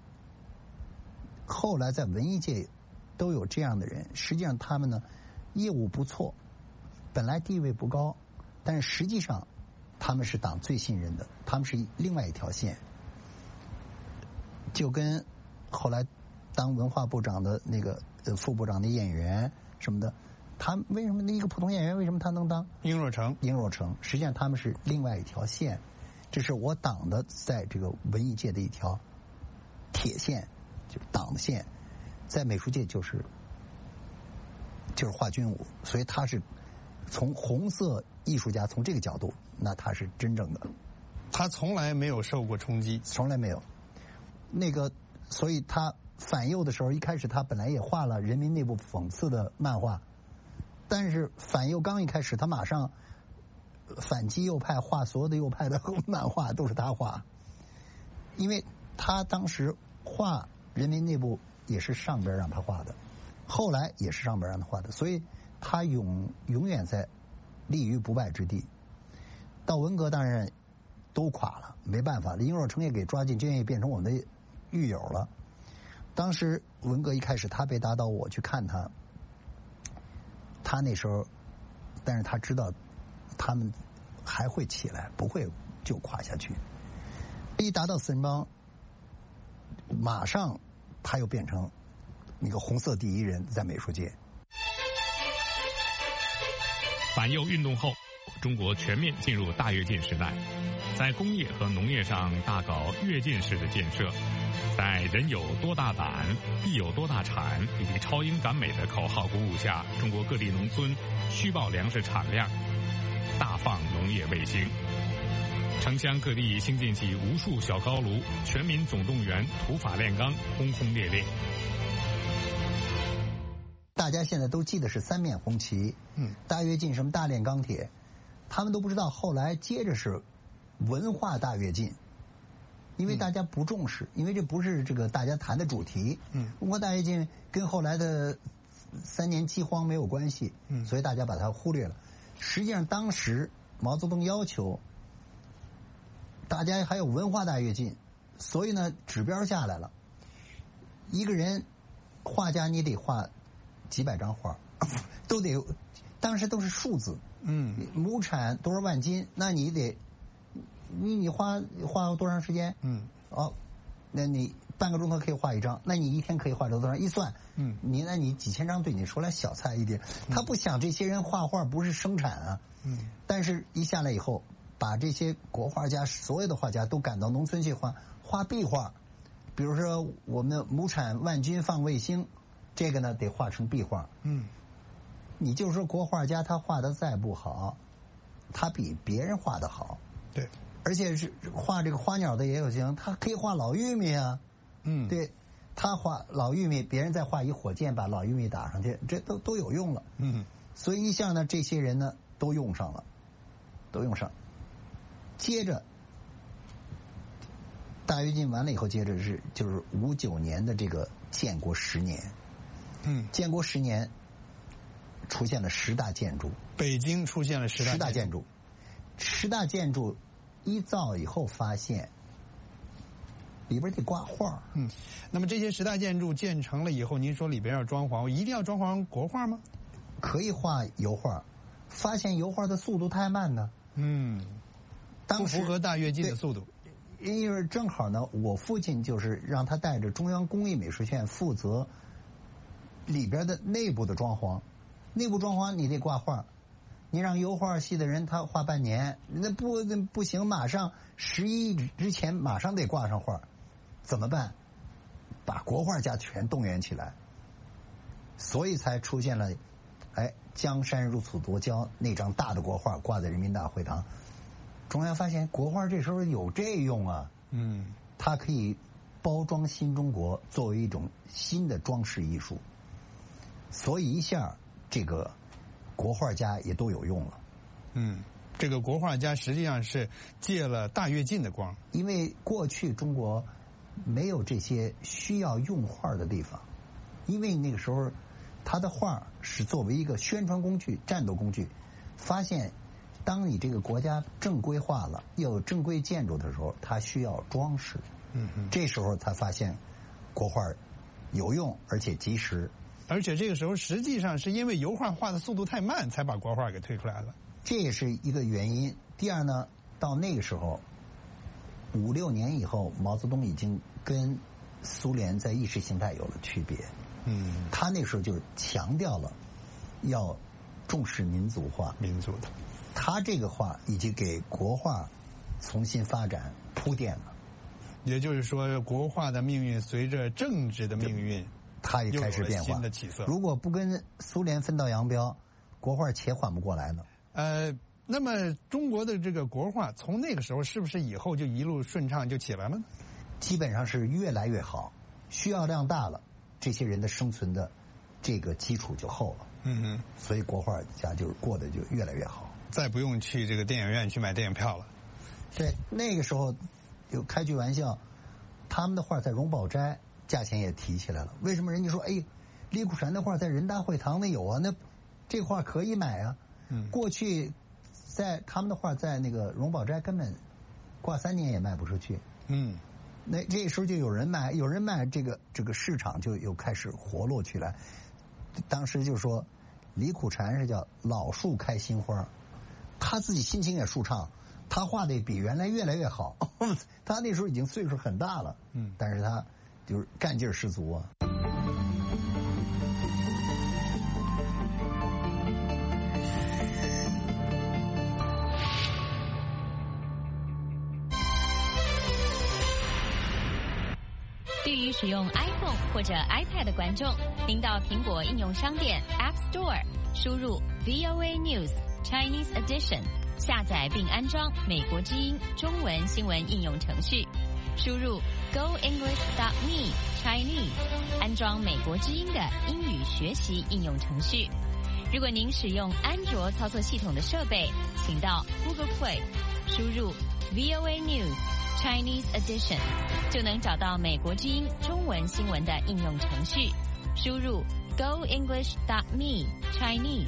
后来在文艺界都有这样的人，实际上他们呢业务不错，本来地位不高，但是实际上他们是党最信任的，他们是另外一条线。就跟后来当文化部长的那个呃副部长的演员什么的，他为什么那一个普通演员为什么他能当？ 殷若成， 殷若成，实际上他们是另外一条线，这是我党的在这个文艺界的一条铁线，就是党的线，在美术界就是就是华君武，所以他是从红色艺术家从这个角度，那他是真正的， 他从来没有受过冲击， 从来没有。那个，所以他反右的时候，一开始他本来也画了人民内部讽刺的漫画，但是反右刚一开始，他马上反击右派，画所有的右派的漫画都是他画，因为他当时画人民内部也是上边让他画的，后来也是上边让他画的，所以他永永远在立于不败之地。到文革当然都垮了，没办法，殷若成也给抓进监狱，变成我们的狱友了。当时文革一开始，他被打倒，我去看他，他那时候，但是他知道他们还会起来，不会就垮下去。一打倒四人帮，马上他又变成那个红色第一人，在美术界。 反右运动后，中国全面进入大跃进时代，在工业和农业上大搞跃进式的建设，在人有多大胆，地有多大产以及超英赶美的口号鼓舞下，中国各地农村虚报粮食产量，大放农业卫星，城乡各地兴建起无数小高炉，全民总动员，土法炼钢，轰轰烈烈。 大家现在都记得是三面红旗，嗯，大跃进什么大炼钢铁，他们都不知道后来接着是文化大跃进，因为大家不重视，因为这不是这个大家谈的主题。嗯，文化大跃进跟后来的三年饥荒没有关系，嗯，所以大家把它忽略了。 实际上当时毛泽东要求大家还有文化大跃进，所以呢指标下来了，一个人画家你得画几百张画，都得当时都是数字， 嗯， 亩产多少万斤，那你得你你花花多长时间？ 嗯， 哦，那你半个钟头可以画一张，那你一天可以画多少？一算， 嗯， 你那你几千张对你说来小菜一碟，他不想这些人画画不是生产啊， 嗯， 但是一下来以后，把这些国画家所有的画家都赶到农村去画画壁画，比如说我们亩产万斤放卫星，这个呢得画成壁画， 嗯， 你就说国画家他画的再不好，他比别人画的好， 对， 而且是画这个花鸟的也有行，他可以画老玉米啊， 嗯， 对，他画老玉米，别人再画一火箭把老玉米打上去，这都都有用了， 嗯， 所以一下呢，这些人呢都用上了，都用上，接着大跃进完了以后，接着是就是五九年的这个建国十年， 嗯， 建国十年出现了十大建筑， 北京出现了十大十大建筑，十大建筑一造以后发现里边得挂画， 嗯，那么这些十大建筑建成了以后，您说里边要装潢，一定要装潢国画吗？ 可以画油画，发现油画的速度太慢呢， 嗯，不符合大跃进的速度。 因为正好呢，我父亲就是让他带着中央工艺美术学院负责里边的内部的装潢，内部装潢你得挂画，你让油画系的人他画半年，那不那不行，马上十一之前马上得挂上画，怎么办？把国画家全动员起来，所以才出现了，哎，江山如此多娇那张大的国画挂在人民大会堂。中央发现国画这时候有这用啊， 嗯， 它可以包装新中国作为一种新的装饰艺术，所以一下这个国画家也都有用了。 嗯，这个国画家实际上是借了大跃进的光， 因为过去中国没有这些需要用画的地方，因为那个时候他的画是作为一个宣传工具、战斗工具，发现。当你这个国家正规化了，又有正规建筑的时候，它需要装饰。 嗯嗯， 这时候才发现国画有用，而且及时。 而且这个时候实际上是因为油画画的速度太慢，才把国画给推出来了。 这也是一个原因。第二呢，到那个时候，五六年以后，毛泽东已经跟苏联在意识形态有了区别。 嗯， 他那时候就强调了要重视民族化， 民族的。 他这个话已经给国画重新发展铺垫了， 也就是说，国画的命运随着政治的命运， 它也开始变化。 新的起色。 如果不跟苏联分道扬镳，国画且缓不过来呢。 呃，那么中国的这个国画从那个时候是不是以后就一路顺畅就起来了呢？ 基本上是越来越好，需要量大了，这些人的生存的这个基础就厚了。 嗯哼， 所以国画家就是过得就越来越好。 再不用去这个电影院去买电影票了。 对，那个时候有开句玩笑，他们的画在荣宝斋价钱也提起来了。为什么人家说，哎，李苦禅的画在人大会堂那有啊？那这画可以买啊。 嗯。 过去在他们的画在那个荣宝斋根本挂三年也卖不出去。 嗯。 那这时候就有人买，有人买，这个这个市场就又开始活络起来。当时就说，李苦禅是叫老树开新花。他自己心情也舒畅，他画的比原来越来越好。他那时候已经岁数很大了， 嗯， 但是他就是干劲儿十足啊。 对于使用 iPhone 或者 iPad 的观众，您到苹果应用商店 App Store 输入 V O A News Chinese Edition， 下载并安装美国之音中文新闻应用程序，输入 Go English dot me Chinese， 安装美国之音的英语学习应用程序。如果您使用安卓操作系统的设备，请到 Google Play 输入 V O A News Chinese Edition， 就能找到美国之音中文新闻的应用程序，输入 Go English dot me Chinese，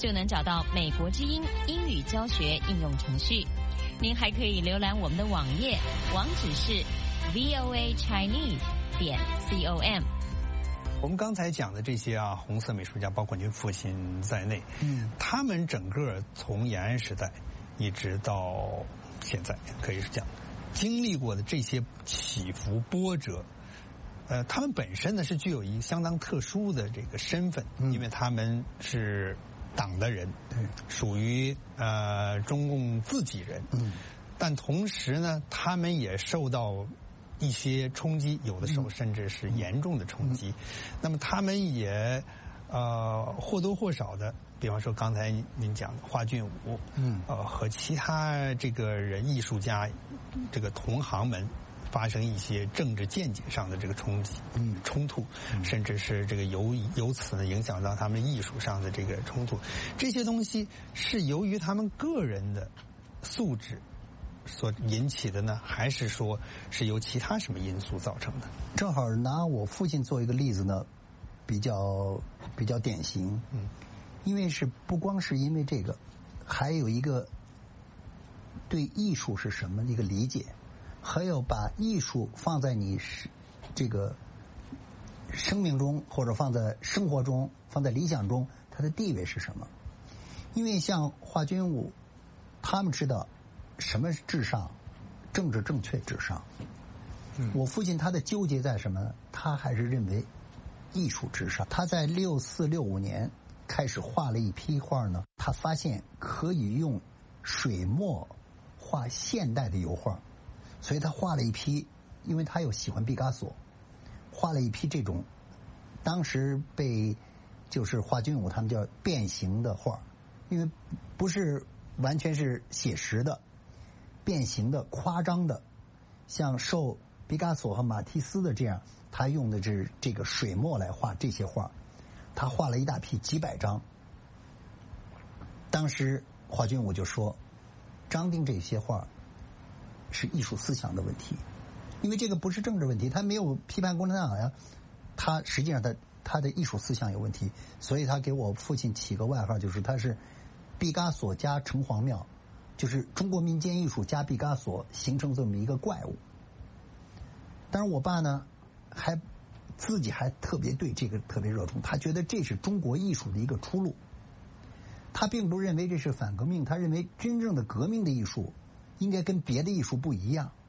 就能找到美国之音英语教学应用程序。您还可以浏览我们的网页，网址是 v o a chinese 点 com。 我们刚才讲的这些啊，红色美术家，包括您父亲在内，嗯，他们整个从延安时代一直到现在，可以是讲经历过的这些起伏波折，呃，他们本身呢是具有一个相当特殊的这个身份，嗯、因为他们是党的人，嗯、属于呃中共自己人，嗯，但同时呢，他们也受到一些冲击，有的时候甚至是严重的冲击。嗯、那么他们也呃或多或少的，比方说刚才您讲的华俊武，嗯，呃和其他这个人艺术家这个同行们发生一些政治见解上的这个冲击、嗯冲突，嗯、甚至是这个由由此呢影响到他们艺术上的这个冲突。这些东西是由于他们个人的素质所引起的呢，还是说是由其他什么因素造成的？ 正好拿我父亲做一个例子呢，比较比较典型。嗯，因为是不光是因为这个，还有一个对艺术是什么一个理解，还有把艺术放在你是这个生命中，或者放在生活中，放在理想中，它的地位是什么？因为像华君武，他们知道什么是至上，政治正确至上。嗯、我父亲他的纠结在什么呢？他还是认为艺术至上。他在六四六五年开始画了一批画呢，他发现可以用水墨画现代的油画，所以他画了一批，因为他又喜欢毕加索，画了一批这种当时被就是华君武他们叫变形的画，因为不是完全是写实的，变形的、夸张的，像受毕加索和马蒂斯的这样，他用的是这个水墨来画这些画，他画了一大批几百张。当时华君武就说，张丁这些画是艺术思想的问题，因为这个不是政治问题，他没有批判共产党呀，他实际上他他的艺术思想有问题，所以他给我父亲起个外号，就是他是毕加索加城隍庙，就是中国民间艺术加毕加索形成这么一个怪物。但是我爸呢，还自己还特别对这个特别热衷，他觉得这是中国艺术的一个出路。他并不认为这是反革命，他认为真正的革命的艺术应该跟别的艺术不一样。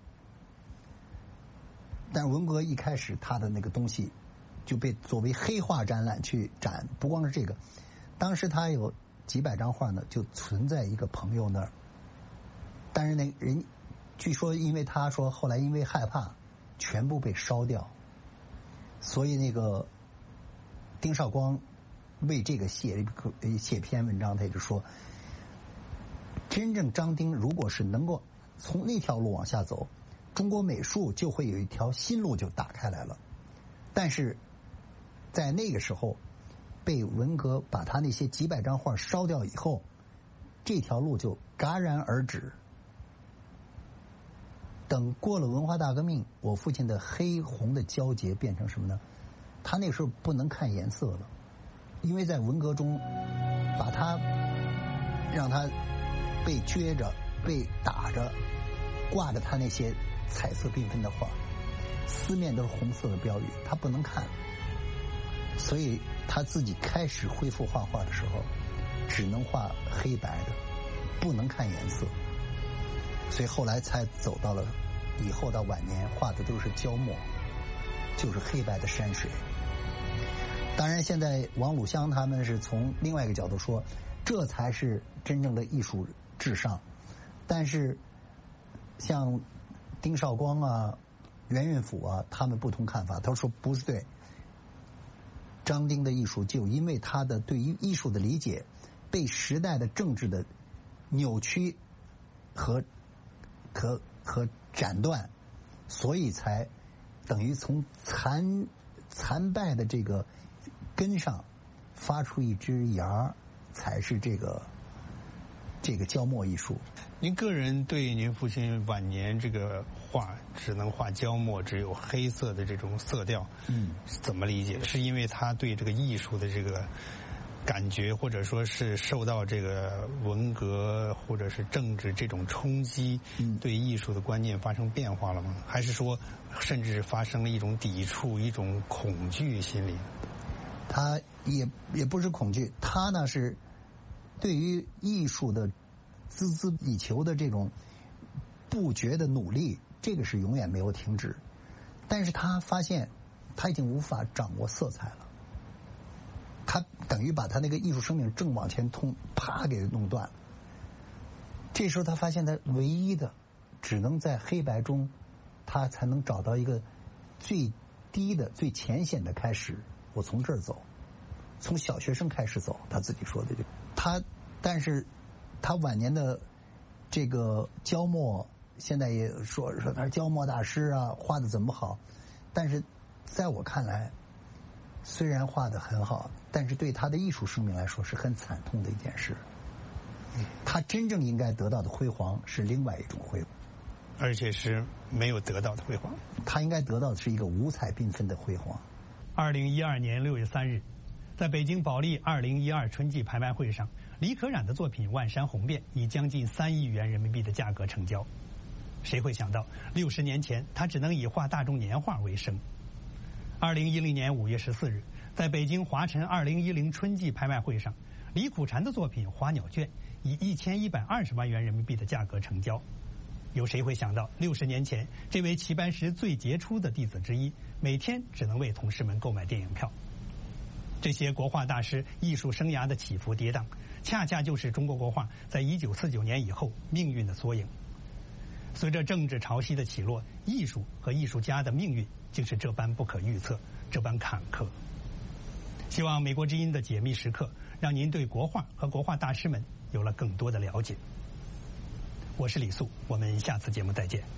但文革一开始，他的那个东西就被作为黑画展览去展，不光是这个，当时他有几百张画呢，就存在一个朋友那儿。但是那人据说，因为他说后来因为害怕，全部被烧掉。所以那个丁绍光为这个写了一个写篇文章，他就说，真正张丁如果是能够从那条路往下走，中国美术就会有一条新路就打开来了。但是在那个时候，被文革把他那些几百张画烧掉以后，这条路就戛然而止。等过了文化大革命，我父亲的黑红的交结变成什么呢？他那时候不能看颜色了，因为在文革中把他让他被撅着、被打着，挂着他那些彩色缤纷的画，四面都是红色的标语，他不能看。所以他自己开始恢复画画的时候，只能画黑白的，不能看颜色。所以后来才走到了以后到晚年画的都是焦墨，就是黑白的山水。当然现在王鲁湘他们是从另外一个角度说，这才是真正的艺术至上。但是像丁绍光啊、袁运甫啊，他们不同看法，他说不是对。张丁的艺术就因为他的对于艺术的理解被时代的政治的扭曲和和和斩断，所以才等于从残残败的这个根上发出一枝芽，才是这个这个焦墨艺术。 您个人对您父亲晚年这个画只能画焦墨，只有黑色的这种色调，嗯，怎么理解？是因为他对这个艺术的这个感觉，或者说是受到这个文革或者是政治这种冲击，对艺术的观念发生变化了吗？还是说，甚至发生了一种抵触、一种恐惧心理？ 他也也不是恐惧，他呢是对于艺术的孜孜以求的这种不绝的努力，这个是永远没有停止。但是他发现他已经无法掌握色彩了。他等于把他那个艺术生命正往前通，啪给弄断了。这时候他发现他唯一的只能在黑白中，他才能找到一个最低的、最浅显的开始。我从这儿走，从小学生开始走。他自己说的就他，但是他晚年的这个焦墨，现在也说说他是焦墨大师啊，画的怎么好？但是在我看来，虽然画得很好，但是对他的艺术生命来说是很惨痛的一件事。他真正应该得到的辉煌是另外一种辉煌， 而且是没有得到的辉煌。 他应该得到的是一个五彩缤纷的辉煌。 二零一二年六月三日，在北京保利二零一二春季拍卖会上，李可染的作品《万山红遍》以将近三亿元人民币的价格成交。谁会想到，六十年前他只能以画大众年画为生。二零一零年五月十四日，在北京华晨二零一零春季拍卖会上，李苦禅的作品《花鸟卷》以一千一百二十万元人民币的价格成交。有谁会想到，六十年前，这位齐白石最杰出的弟子之一，每天只能为同事们购买电影票。这些国画大师艺术生涯的起伏跌宕，恰恰就是中国国画在一九四九年以后命运的缩影。随着政治潮汐的起落，艺术和艺术家的命运竟是这般不可预测，这般坎坷。希望美国之音的解密时刻，让您对国画和国画大师们有了更多的了解。我是李素，我们下次节目再见。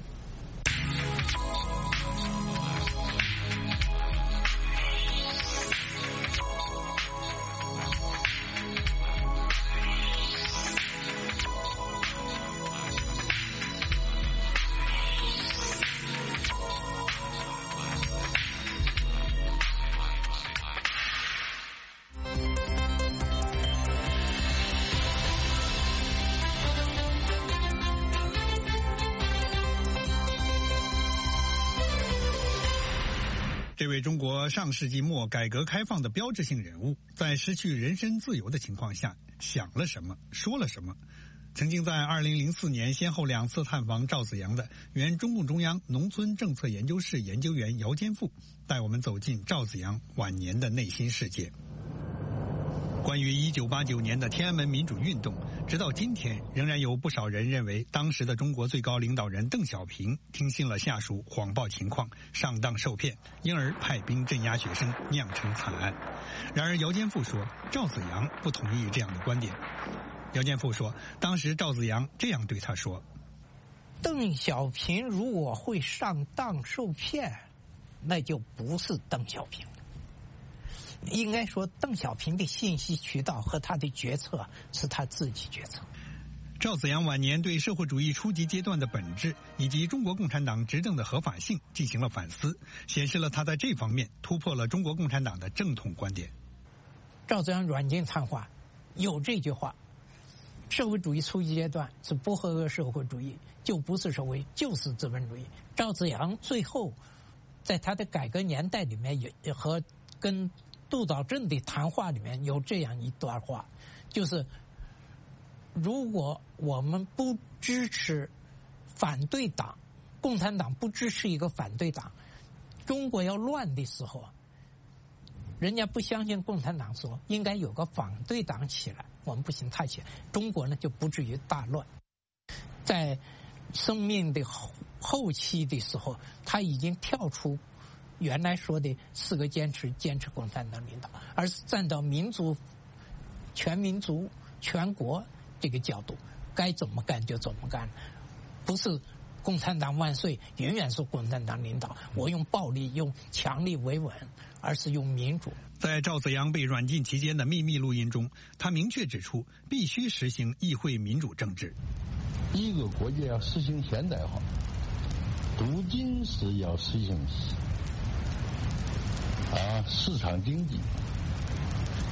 这位中国上世纪末改革开放的标志性人物，在失去人身自由的情况下，想了什么，说了什么？曾经在二零零四年先后两次探访赵紫阳的原中共中央农村政策研究室研究员姚坚富，带我们走进赵紫阳晚年的内心世界。关于一九八九年的天安门民主运动，直到今天仍然有不少人认为当时的中国最高领导人邓小平听信了下属谎报情况，上当受骗，因而派兵镇压学生，酿成惨案。然而姚坚富说，赵紫阳不同意这样的观点。姚坚富说，当时赵紫阳这样对他说： 邓小平如果会上当受骗，那就不是邓小平。应该说，邓小平的信息渠道和他的决策是他自己决策。 赵紫阳晚年对社会主义初级阶段的本质以及中国共产党执政的合法性进行了反思，显示了他在这方面突破了中国共产党的正统观点。 赵紫阳软件谈话有这句话：社会主义初级阶段是不合格社会主义，就不是社会，就是资本主义。赵紫阳最后在他的改革年代里面也和跟杜导正的谈话里面有这样一段话，就是如果我们不支持反对党，共产党不支持一个反对党，中国要乱的时候，人家不相信共产党说应该有个反对党起来，我们不行，他起来，中国呢就不至于大乱。在生命的后后期的时候，他已经跳出原来说的四个坚持，坚持共产党领导，而是站到民族、全民族、全国这个角度，该怎么干就怎么干，不是共产党万岁，永远是共产党领导，我用暴力、用强力维稳，而是用民主。 在赵紫阳被软禁期间的秘密录音中，他明确指出，必须实行议会民主政治。 一个国家要实行现代化，不仅是要实行啊市场经济，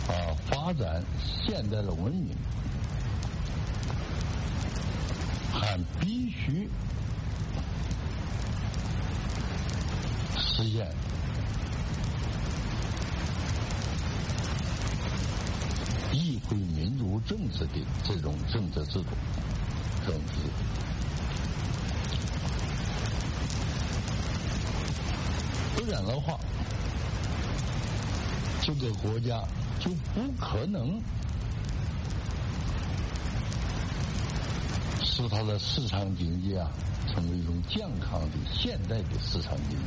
啊发展现代的文明，还必须实现议会民主政治的这种政治制度，政治制度。不然的话，这个国家就不可能使它的市场经济啊成为一种健康的现代的市场经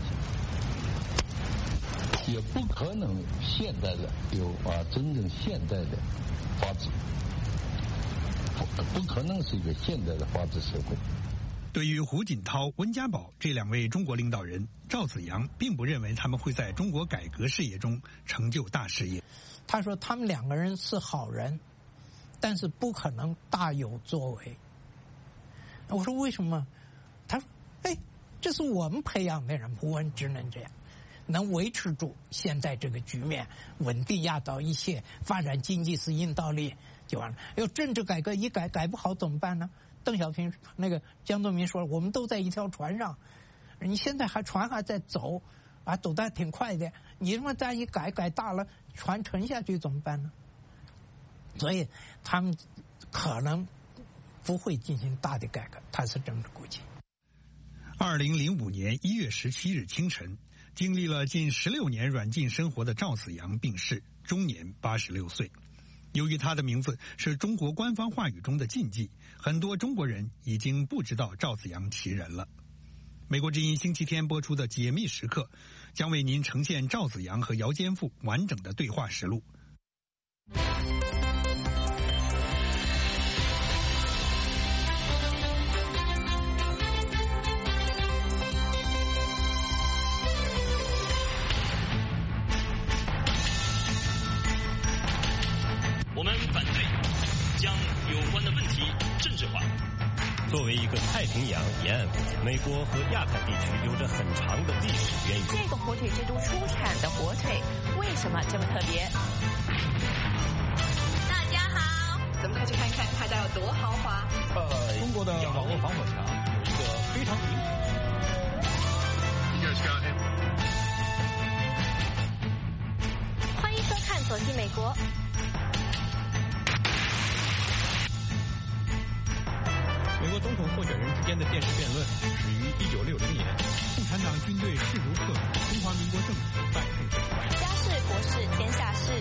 济，也不可能现代的有啊真正现代的法治，不不可能是一个现代的法治社会。 对于胡锦涛、温家宝这两位中国领导人，赵紫阳并不认为他们会在中国改革事业中成就大事业。 他说他们两个人是好人，但是不可能大有作为。我说为什么？他说：“哎，这是我们培养的人，我们只能这样，能维持住现在这个局面，稳定压倒一切，发展经济是硬道理就完了。要政治改革一改改不好怎么办呢？”邓小平那个江泽民说：“我们都在一条船上，你现在还船还在走，啊，走得挺快的。你他妈再一改改大了，船沉下去怎么办呢？”所以他们可能不会进行大的改革，他是这么估计。 二零零五年一月十七日清晨，经历了近十六年软禁生活的赵紫阳病逝，终年八十六岁。由于他的名字是中国官方话语中的禁忌，很多中国人已经不知道赵紫阳其人了。美国之音星期天播出的解密时刻，将为您呈现赵紫阳和姚坚富完整的对话实录。 我们反对将有关的问题政治化。作为一个太平洋沿岸国家，美国和亚太地区有着很长的历史渊源。 这个火腿之都出产的火腿为什么这么特别？大家好，咱们快去看看它家有多豪华。 呃，中国的网络防火墙有一个非常明显。 欢迎收看《走进美国》。 美国总统候选人之间的电视辩论始于一九六零年， 共产党军队势如破竹，中华民国政府败退失败。 家事国事天下事。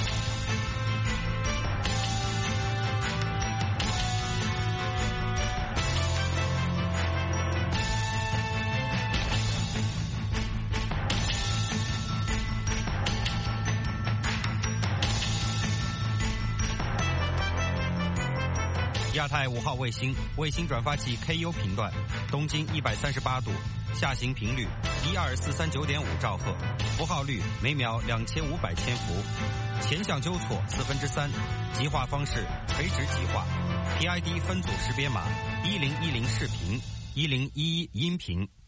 亚太五号卫星卫星转发器 K U 频段，东经一百三十八度，下行频率一二四三九点五兆赫，符号率每秒两千五百千伏，前向纠错四分之三，极化方式垂直极化 ，P I D 分组识别码一零一零视频，一零一一音频。